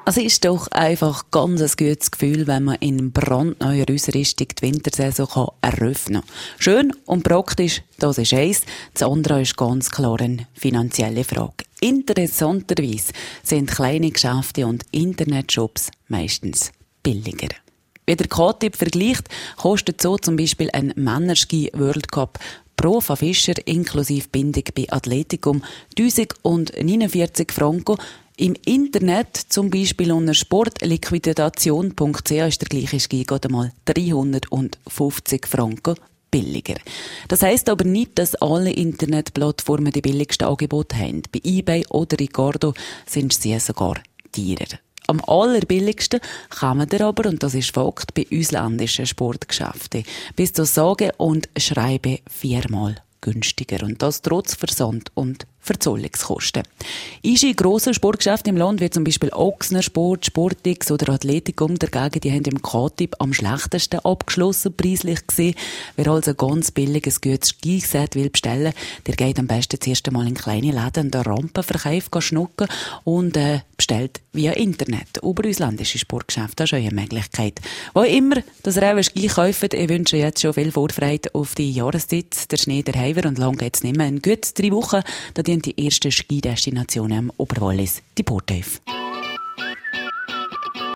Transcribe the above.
Es ist doch einfach ganz ein gutes Gefühl, wenn man in brandneuer Ausrüstung die Wintersaison eröffnen kann. Schön und praktisch, das ist eins. Das andere ist ganz klar eine finanzielle Frage. Interessanterweise sind kleine Geschäfte und Internetshops meistens billiger. Wenn der K-Tipp vergleicht, kostet so zum Beispiel ein Männerski World Cup pro Van Fischer inklusive Bindung bei Athletikum 1049 Franken. Im Internet, zum Beispiel unter sportliquidation.ch, ist der gleiche Ski gerade mal 350 Franken billiger. Das heisst aber nicht, dass alle Internetplattformen die billigsten Angebote haben. Bei eBay oder Ricardo sind sie sogar teurer. Am allerbilligsten kann man aber, und das ist Fakt, bei ausländischen Sportgeschäften bis zu sage und schreibe 4-mal günstiger. Und das trotz Versand und Verzollungskosten. Ist in grossen Sportgeschäften im Land, wie zum Beispiel Ochsner Sport, Sportix oder Athletikum dagegen, die haben im K-Tipp am schlechtesten abgeschlossen, preislich gesehen. Wer also ganz billig ein gutes Skiset will bestellen, der geht am besten zuerst einmal in kleine Läden an der Rampenverkauf schnucken und bestellt via Internet über ausländische Sportgeschäfte. Das ist eine Möglichkeit. Wo immer das ihr auch ein Ski kauft, ich wünsche jetzt schon viel Vorfreude auf die Jahreszeit. Der Schnee, der Heiver und lang geht's nicht mehr. In gut 3 Wochen, da die ersten Skidestinationen am Oberwallis, die Portneuf.